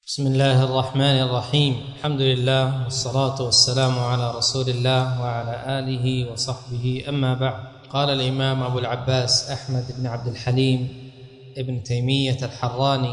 بسم الله الرحمن الرحيم. الحمد لله والصلاة والسلام على رسول الله وعلى آله وصحبه، أما بعد. قال الإمام أبو العباس أحمد بن عبد الحليم ابن تيمية الحراني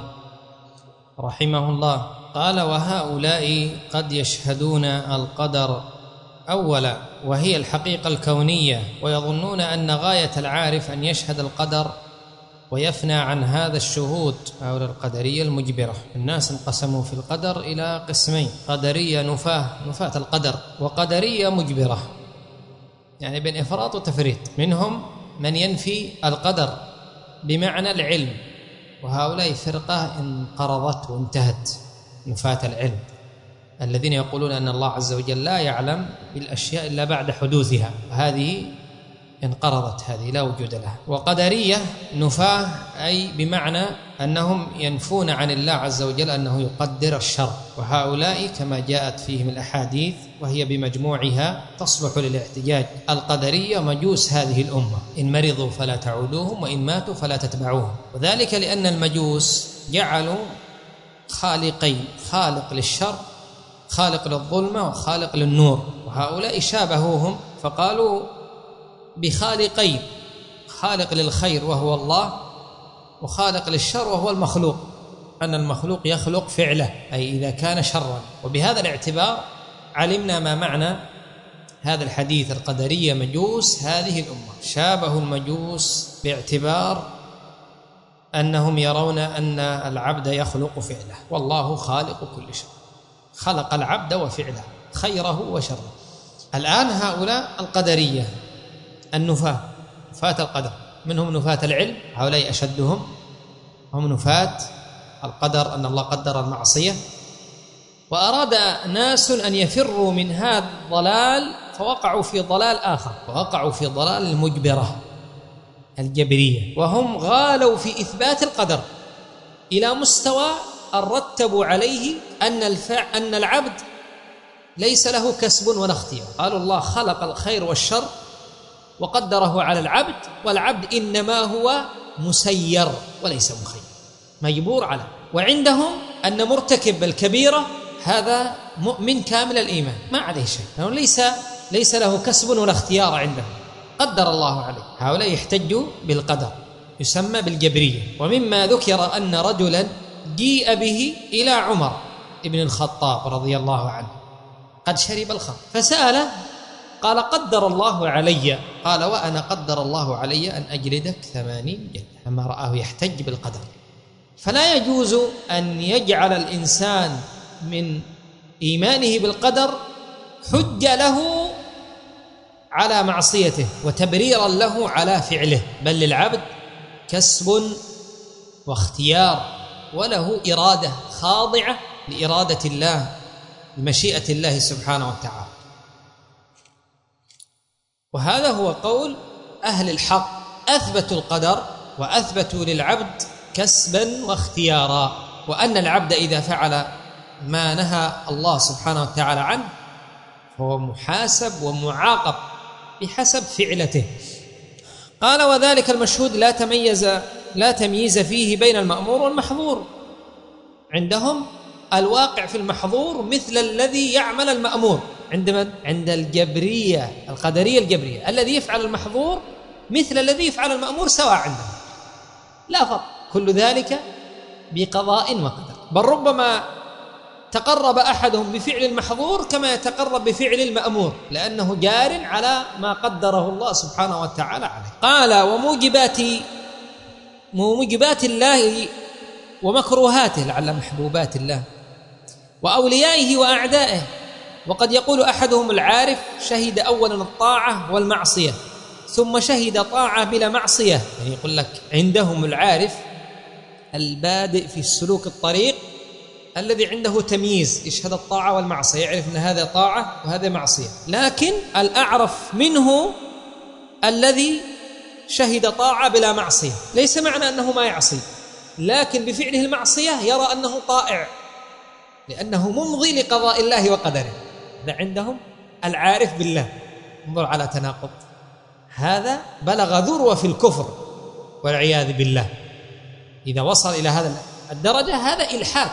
رحمه الله قال: وهؤلاء قد يشهدون القدر أولا وهي الحقيقة الكونية، ويظنون أن غاية العارف أن يشهد القدر ويفنى عن هذا الشهود. هؤلاء القدرية المجبرة. الناس انقسموا في القدر إلى قسمين: قدرية نفاة القدر، وقدرية مجبرة، يعني بين إفراط وتفريط. منهم من ينفي القدر بمعنى العلم، وهؤلاء فرقة انقرضت وانتهت، نفاة العلم، الذين يقولون أن الله عز وجل لا يعلم بالأشياء إلا بعد حدوثها، وهذه انقرضت، هذه لا وجود لها. وقدرية نفاه، أي بمعنى أنهم ينفون عن الله عز وجل أنه يقدر الشر، وهؤلاء كما جاءت فيهم الأحاديث وهي بمجموعها تصلح للاحتجاج. القدرية مجوس هذه الأمة، إن مرضوا فلا تعودوهم وإن ماتوا فلا تتبعوهم، وذلك لأن المجوس جعلوا خالقين: خالق للشر، خالق للظلمة، وخالق للنور. وهؤلاء شابهوهم فقالوا بخالقين: خالق للخير وهو الله، وخالق للشر وهو المخلوق، أن المخلوق يخلق فعله، أي إذا كان شرا. وبهذا الاعتبار علمنا ما معنى هذا الحديث: القدرية مجوس هذه الأمة. شابهوا المجوس باعتبار أنهم يرون أن العبد يخلق فعله، والله خالق كل شيء، خلق العبد وفعله، خيره وشره. الآن هؤلاء القدرية النفاة، نفاة القدر، منهم نفاة العلم، هؤلاء أشدهم، هم نفاة القدر، أن الله قدر المعصية. وأراد ناس أن يفروا من هذا الضلال فوقعوا في ضلال آخر، ووقعوا في ضلال المجبرة الجبرية، وهم غالوا في إثبات القدر إلى مستوى أن رتبوا عليه أن العبد ليس له كسب ولا اختيار. قالوا الله خلق الخير والشر وقدره على العبد، والعبد إنما هو مسير وليس مخير، مجبور عليه. وعندهم أن مرتكب الكبيرة هذا مؤمن كامل الإيمان، ما عليه شيء، لأنه ليس له كسب ولا اختيار، عندهم قدر الله عليه. هؤلاء يحتجوا بالقدر، يسمى بالجبرية. ومما ذكر أن رجلا جيء به إلى عمر ابن الخطاب رضي الله عنه قد شرب الخمر، فسأله قال: قدر الله علي. قال: وأنا قدر الله علي أن أجلدك 80 جلدة. لما رآه يحتج بالقدر. فلا يجوز أن يجعل الإنسان من إيمانه بالقدر حجة له على معصيته وتبريرا له على فعله، بل للعبد كسب واختيار، وله إرادة خاضعة لإرادة الله، لمشيئة الله سبحانه وتعالى. وهذا هو قول أهل الحق، أثبتوا القدر وأثبتوا للعبد كسبا واختيارا، وأن العبد إذا فعل ما نهى الله سبحانه وتعالى عنه فهو محاسب ومعاقب بحسب فعلته. قال: وذلك المشهود لا تمييز فيه بين المأمور والمحظور. عندهم الواقع في المحظور مثل الذي يعمل المأمور. عند الجبرية القدرية الجبرية الذي يفعل المحظور مثل الذي يفعل المأمور سواء عندهم، لا فرق، كل ذلك بقضاء وقدر. بل ربما تقرب أحدهم بفعل المحظور كما يتقرب بفعل المأمور، لأنه جار على ما قدره الله سبحانه وتعالى عليه. قال: وموجبات الله ومكروهاته، لعل محبوبات الله، وأوليائه وأعدائه. وقد يقول أحدهم العارف: شهد أولا الطاعة والمعصية ثم شهد طاعة بلا معصية. يعني يقول لك عندهم العارف البادئ في السلوك الطريق الذي عنده تمييز، يشهد الطاعة والمعصية، يعرف أن هذا طاعة وهذا معصية. لكن الأعرف منه الذي شهد طاعة بلا معصية، ليس معنى أنه ما يعصي، لكن بفعله المعصية يرى أنه طائع، لأنه ممضي لقضاء الله وقدره. هذا عندهم العارف بالله. انظر على تناقض، هذا بلغ ذروة في الكفر والعياذ بالله. إذا وصل إلى هذا الدرجة هذا إلحاد،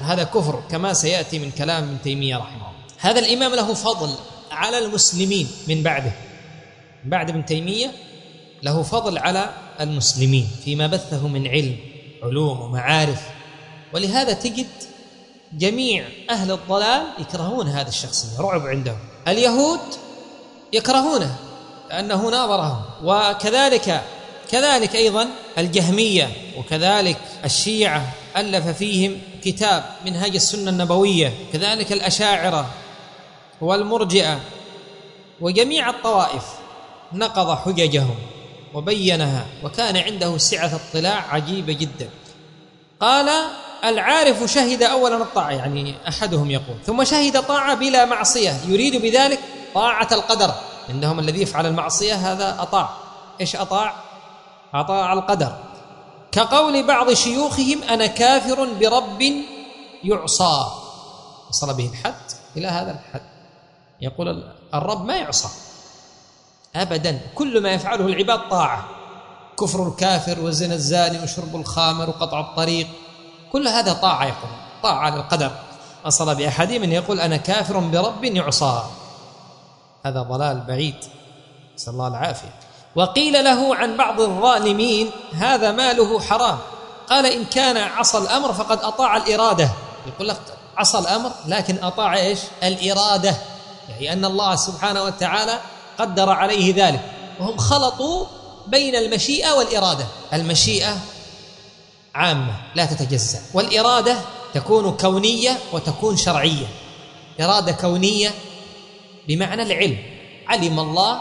وهذا كفر كما سيأتي من كلام ابن تيمية رحمه الله. هذا الإمام له فضل على المسلمين من بعده، بعد ابن تيمية له فضل على المسلمين فيما بثه من علم علوم ومعارف. ولهذا تجد جميع أهل الضلال يكرهون هذا الشخصية، رعب عندهم. اليهود يكرهونه لأنه ناظرهم، وكذلك أيضا الجهمية، وكذلك الشيعة ألف فيهم كتاب منهاج السنة النبوية، كذلك الأشاعرة والمرجئة وجميع الطوائف نقض حججهم وبينها، وكان عنده سعة اطلاع عجيبة جدا. قال العارف شهد أولا الطاعة، يعني أحدهم يقول، ثم شهد طاعة بلا معصية، يريد بذلك طاعة القدر. عندهم الذي يفعل المعصية هذا أطاع. إيش أطاع؟ أطاع القدر. كقول بعض شيوخهم أنا كافر برب يعصى، وصل به الحد إلى هذا الحد، يقول الرب ما يعصى أبدا، كل ما يفعله العباد طاعة. كفر الكافر وزنا الزاني وشرب الخامر وقطع الطريق، كل هذا طاعة، يقول طاعة للقدر. أصل بأحدهم أن يقول أنا كافر برب يعصى، هذا ضلال بعيد، نسأل الله العافية. وقيل له عن بعض الظالمين هذا ماله حرام، قال إن كان عصى الأمر فقد أطاع الإرادة. يقول لك عصى الأمر لكن أطاع إيش؟ الإرادة، يعني أن الله سبحانه وتعالى قدر عليه ذلك. وهم خلطوا بين المشيئة والإرادة. المشيئة عامة لا تتجزأ، والإرادة تكون كونية وتكون شرعية. إرادة كونية بمعنى العلم، علم الله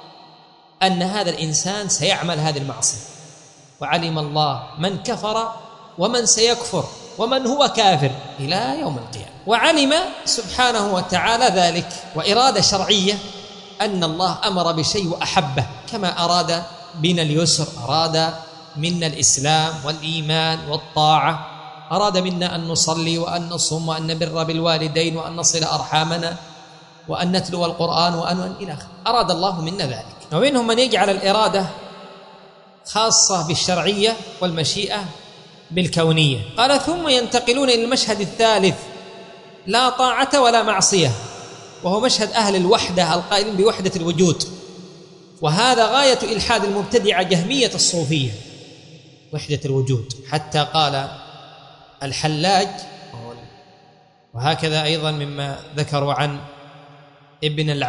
أن هذا الإنسان سيعمل هذه المعصية، وعلم الله من كفر ومن سيكفر ومن هو كافر إلى يوم القيامة، وعلم سبحانه وتعالى ذلك. وإرادة شرعية أن الله أمر بشيء وأحبه، كما أراد بنا اليسر، أراد منا الإسلام والإيمان والطاعة، أراد منا أن نصلي وأن نصوم وأن نبر بالوالدين وأن نصل أرحامنا وأن نتلو القرآن وأن إلى آخره، أراد الله منا ذلك. ومنهم من يجعل الإرادة خاصة بالشرعية والمشيئة بالكونية. قال ثم ينتقلون إلى المشهد الثالث، لا طاعة ولا معصية، وهو مشهد أهل الوحدة القائلين بوحدة الوجود. وهذا غاية إلحاد المبتدعة جهمية الصوفية، وحدة الوجود. حتى قال الحلاج، وهكذا أيضا مما ذكروا عن ابن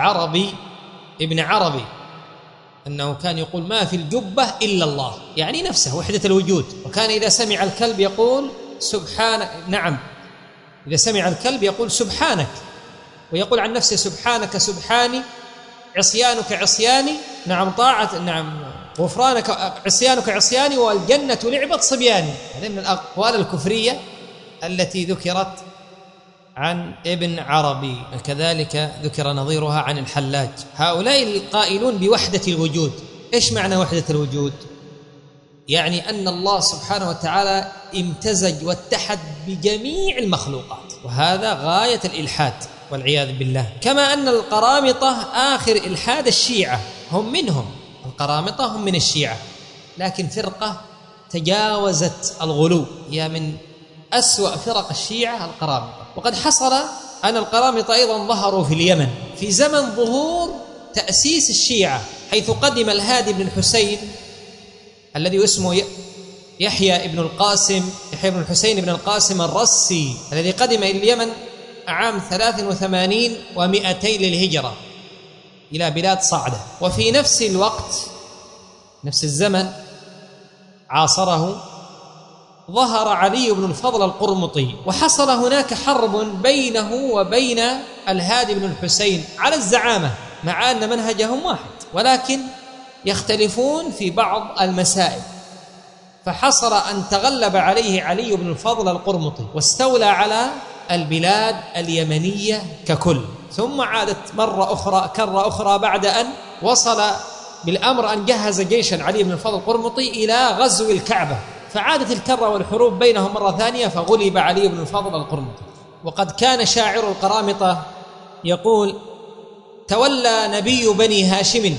عربي أنه كان يقول ما في الجبة إلا الله، يعني نفسه وحدة الوجود. وكان إذا سمع الكلب يقول سبحانك، نعم، إذا سمع الكلب يقول سبحانك، ويقول عن نفسه سبحانك سبحاني، عصيانك عصياني، نعم طاعة، نعم غفرانك، عصيانك عصياني، والجنة لعبة صبياني. هذه من الأقوال الكفرية التي ذكرت عن ابن عربي، وكذلك ذكر نظيرها عن الحلاج. هؤلاء القائلون بوحدة الوجود. إيش معنى وحدة الوجود؟ يعني أن الله سبحانه وتعالى امتزج واتحد بجميع المخلوقات، وهذا غاية الإلحاد والعياذ بالله. كما أن القرامطة آخر إلحاد الشيعة، هم منهم، القرامطة هم من الشيعة، لكن فرقة تجاوزت الغلو، هي من أسوأ فرق الشيعة القرامطة. وقد حصل أن القرامطة أيضا ظهروا في اليمن في زمن ظهور تأسيس الشيعة، حيث قدم الهادي بن الحسين الذي اسمه يحيى بن الحسين بن القاسم الرسي، الذي قدم إلى اليمن عام 83 و200 للهجرة إلى بلاد صعدة. وفي نفس الوقت، نفس الزمن، عاصره ظهر علي بن الفضل القرمطي، وحصل هناك حرب بينه وبين الهادي بن الحسين على الزعامة، مع أن منهجهم واحد ولكن يختلفون في بعض المسائل. فحصل أن تغلب عليه علي بن الفضل القرمطي واستولى على البلاد اليمنية ككل. ثم عادت كرة أخرى بعد أن وصل بالأمر أن جهز جيشا علي بن الفضل القرمطي إلى غزو الكعبة، فعادت الكرة والحروب بينهم مرة ثانية، فغلب علي بن الفضل القرمطي. وقد كان شاعر القرامطة يقول تولى نبي بني هاشم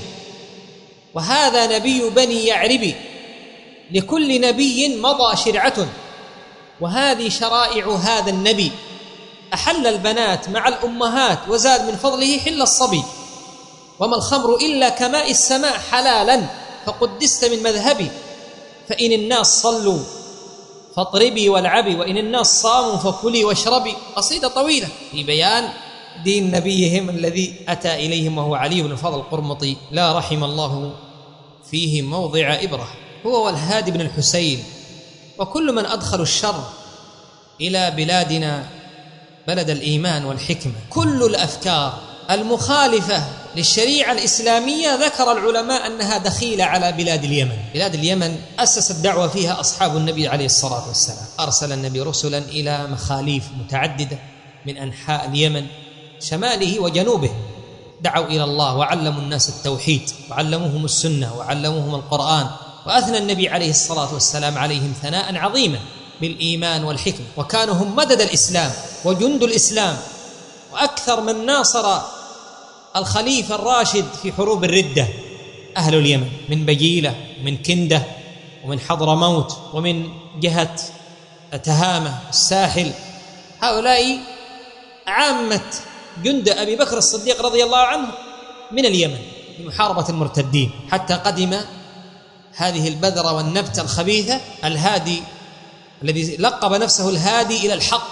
وهذا نبي بني يعرب، لكل نبي مضى شرعة وهذه شرائع هذا النبي، أحل البنات مع الأمهات وزاد من فضله حل الصبي، وما الخمر إلا كماء السماء حلالا فقدست من مذهبي، فإن الناس صلوا فاطربي والعبي، وإن الناس صاموا فكلي واشربي. قصيدة طويلة في بيان دين نبيهم الذي أتى إليهم وهو علي بن الفضل القرمطي لا رحم الله فيه موضع إبرة، هو والهادي بن الحسين وكل من أدخلوا الشر إلى بلادنا بلد الإيمان والحكمة. كل الأفكار المخالفة للشريعة الإسلامية ذكر العلماء أنها دخيلة على بلاد اليمن. بلاد اليمن أسس الدعوة فيها أصحاب النبي عليه الصلاة والسلام، أرسل النبي رسلا إلى مخاليف متعددة من أنحاء اليمن شماله وجنوبه، دعوا إلى الله وعلموا الناس التوحيد وعلموهم السنة وعلموهم القرآن، وأثنى النبي عليه الصلاة والسلام عليهم ثناء عظيما بالإيمان والحكمة، وكانوا هم مدد الإسلام وجند الإسلام، وأكثر من ناصر الخليفة الراشد في حروب الردة أهل اليمن، من بجيلة ومن كندة ومن حضرموت ومن جهة تهامة الساحل. هؤلاء عامة جند أبي بكر الصديق رضي الله عنه من اليمن في محاربة المرتدين، حتى قدم هذه البذرة والنبتة الخبيثة الهادي الذي لقب نفسه الهادي إلى الحق،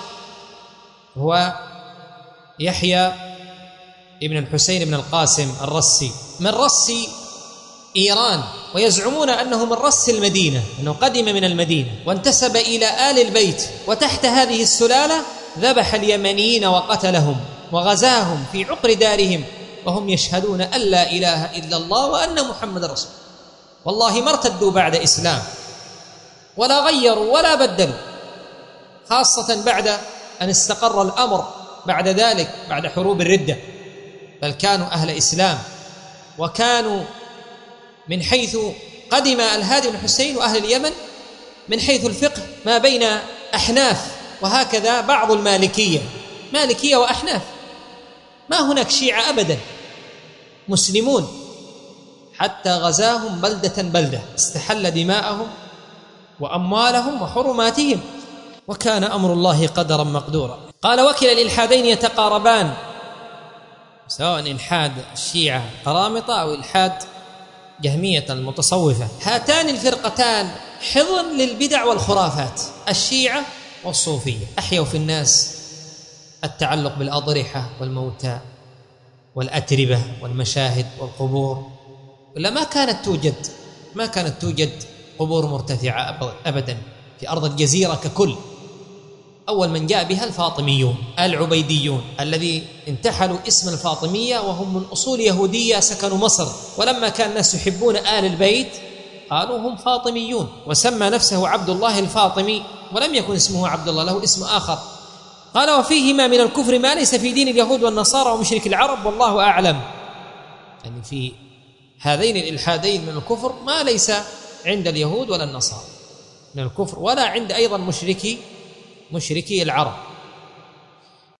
هو يحيى ابن الحسين بن القاسم الرسي من رسي إيران، ويزعمون أنه من رس المدينة، أنه قدم من المدينة وانتسب إلى آل البيت، وتحت هذه السلالة ذبح اليمنيين وقتلهم وغزاهم في عقر دارهم وهم يشهدون أن لا إله إلا الله وأن محمد رسول. والله ما ارتدوا بعد إسلام ولا غيروا ولا بدلوا، خاصة بعد أن استقر الأمر بعد ذلك بعد حروب الردة، بل كانوا أهل إسلام، وكانوا من حيث قدم الهادي بن حسين وأهل اليمن من حيث الفقه ما بين أحناف، وهكذا بعض المالكية، مالكية وأحناف، ما هناك شيعة أبدا، مسلمون، حتى غزاهم بلدة بلدة، استحل دماءهم وأموالهم وحرماتهم، وكان أمر الله قدرا مقدورا. قال وكلا الإلحادين يتقاربان، سواء إلحاد الشيعة قرامطة أو إلحاد جهمية المتصوفة، هاتان الفرقتان حضن للبدع والخرافات، الشيعة والصوفية، أحيوا في الناس التعلق بالأضرحة والموتى والأتربة والمشاهد والقبور، ولا ما كانت توجد قبور مرتفعة أبدا في أرض الجزيرة ككل. أول من جاء بها الفاطميون العبيديون الذي انتحلوا اسم الفاطمية، وهم من أصول يهودية سكنوا مصر، ولما كان الناس يحبون آل البيت قالوا هم فاطميون، وسمى نفسه عبد الله الفاطمي، ولم يكن اسمه عبد الله، له اسم آخر. قال وفيهما من الكفر ما ليس في دين اليهود والنصارى ومشرك العرب والله أعلم، يعني في هذين الإلحادين من الكفر ما ليس عند اليهود ولا النصارى من الكفر، ولا عند أيضا مشركي العرب.